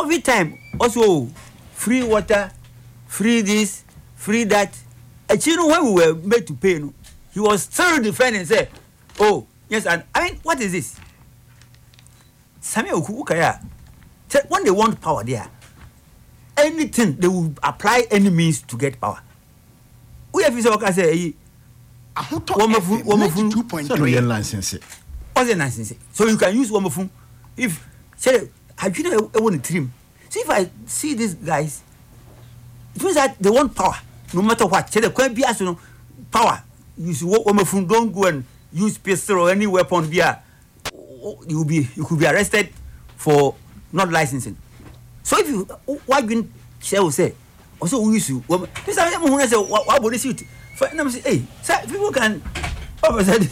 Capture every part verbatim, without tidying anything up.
COVID time also free water, free this, free that. And you know when we were made to pay, no, he was still defending and say, oh yes, and I mean what is this? Samuel Kukaya said when they want power there, anything they will apply any means to get power. We have to say ninety-two point three license. What's the nonsense? So you can use one phone. If say have you know I want to trim. See if I see these guys, it means that they want power no matter what. Say the can be as you know power. You see what one phone, don't go and use pistol or any weapon there. You will be you could be arrested for not licensing. So if you what you shall say also we use you this I am who say what about this shoot for them say hey sir people can what said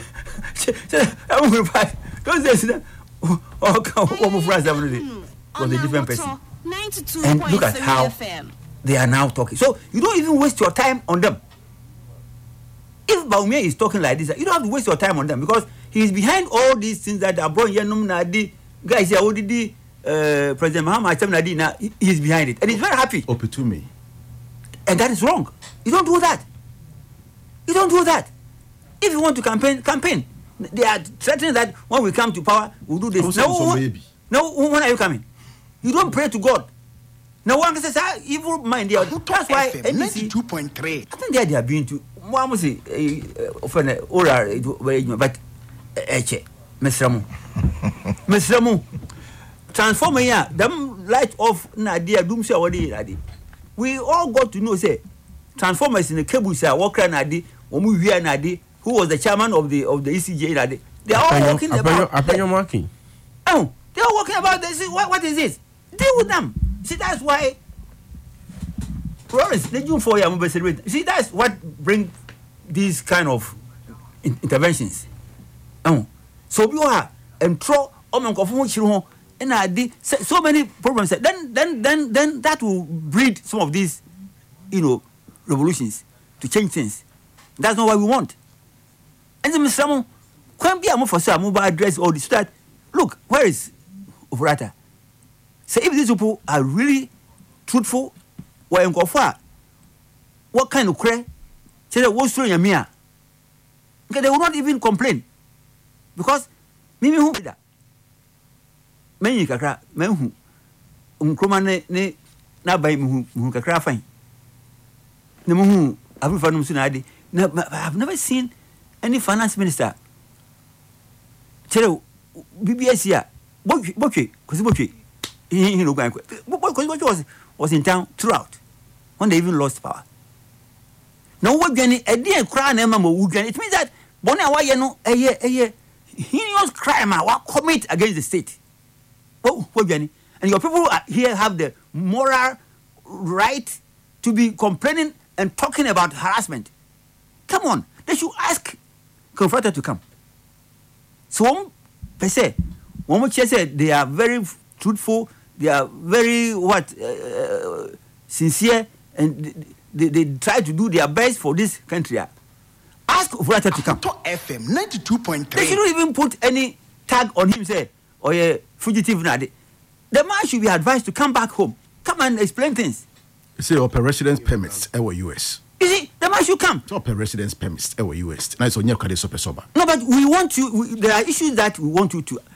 I'm going to don't say that oh come for us every day was a different person and look at how they are now talking. So you don't even waste your time on them. If Bawumia is talking like this, you don't have to waste your time on them because he is behind all these things that are brought here. Guys, here already uh, President Mahama Nadi now he is behind it, and he's very happy. Open to me, and that is wrong. You don't do that. You don't do that. If you want to campaign, campaign. They are threatening that when we come to power, we'll do this. No, when, no, when are you coming? You don't pray to God. No one says ah, evil mind. They are, that's why ninety-two point three. I think they are, they are being to. One say, often oral, but eche, Mesramu, Mesramu, transform here. Them light off Nadia Doomsay already. Nadi. We all got to know say transformers in the cable say Walker Nadi, Omu Via Nadi, who was the chairman of the of the E C J Nadi. They are all walking about. Apanyo Oh, they are walking about. This. What, what is this? Deal with them. See, that's why. Florence, they do for you. See, that's what bring these kind of in- interventions. Oh, so you are and throw on and I did so many problems. Then, then, then, then that will breed some of these, you know, revolutions to change things. That's not what we want. And then Mister Can be a more for some mobile address or this that. Look, where is Ofurata? Say if these people are really truthful. Why what kind of cray? Say that what's through your mia. Okay, they will not even complain. Because Mimi who that many kakra, men who umkroma ne na by mu kakra fine. Nemu Abu Fanum Sunadi. I've never seen any finance minister. Tell B B S here. Boki, Boki, because Boki, he no going. Because was was in town throughout when they even lost power. Now what Jenny a dear cry name it means that Bona why you know a year a year heinous crime what commit against the state. Oh what Jenny and your people here have the moral right to be complaining and talking about harassment. Come on, they should ask Confronter to come. So per se, one said they are very truthful. They are very what uh, sincere, and they, they, they try to do their best for this country. Ask Ofurata to come. F M ninety-two point three. They shouldn't even put any tag on him. Say, "Oh yeah, fugitive nadi." The man should be advised to come back home. Come and explain things. You say, "Open residence permits ever U S." You see, the man should come. Open residence permits ever U S. Nice on your case, super sober. No, but we want you. We, there are issues that we want you to